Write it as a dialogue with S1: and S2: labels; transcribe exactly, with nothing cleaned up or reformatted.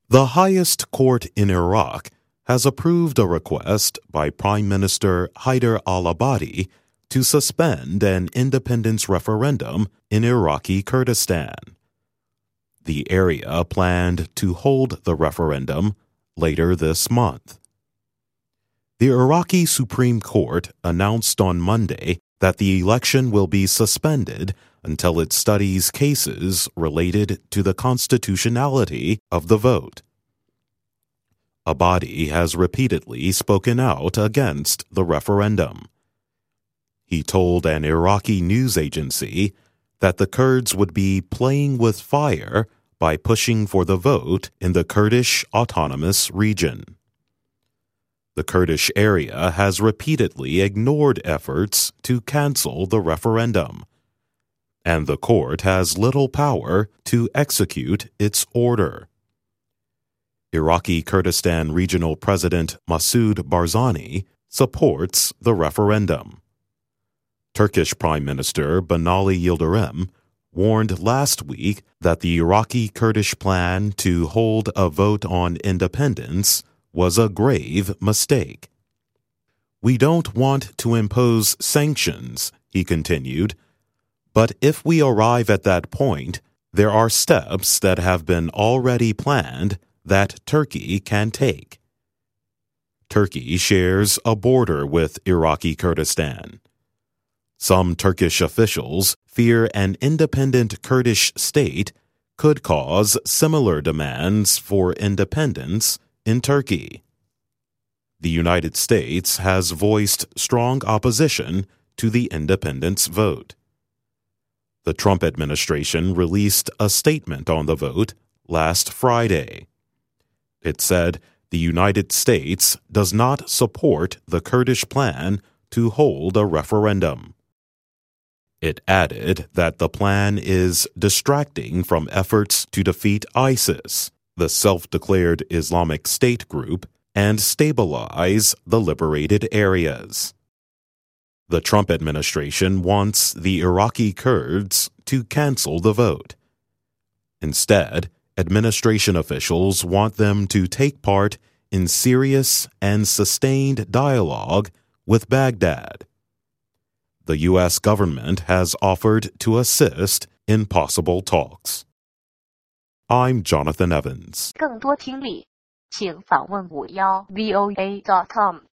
S1: The highest court in Iraq has approved a request by Prime Minister Haider al-Abadi to suspend an independence referendum in Iraqi Kurdistan. The area planned to hold the referendum later this month. The Iraqi Supreme Court announced on Monday that the election will be suspended until it studies cases related to the constitutionality of the vote. Abadi has repeatedly spoken out against the referendum. He told an Iraqi news agency that the Kurds would be playing with fire by pushing for the vote in the Kurdish Autonomous Region. The Kurdish area has repeatedly ignored efforts to cancel the referendum, and the court has little power to execute its order. Iraqi Kurdistan Regional President Masoud Barzani supports the referendum. Turkish Prime Minister Binali Yildirim warned last week that the Iraqi Kurdish plan to hold a vote on independence was a grave mistake. "We don't want to impose sanctions," he continued, "but if we arrive at that point, there are steps that have been already planned that Turkey can take." Turkey shares a border with Iraqi Kurdistan. Some Turkish officials fear an independent Kurdish state could cause similar demands for independence in Turkey. The United States has voiced strong opposition to the independence vote. The Trump administration released a statement on the vote last Friday. It said the United States does not support the Kurdish plan to hold a referendum. It added that the plan is distracting from efforts to defeat ISIS, the self-declared Islamic State group, and stabilize the liberated areas. The Trump administration wants the Iraqi Kurds to cancel the vote. Instead, administration officials want them to take part in serious and sustained dialogue with Baghdad. The U S government has offered to assist in possible talks. I'm Jonathan Evans.
S2: 更多听力，请访问五幺 V O A dot com。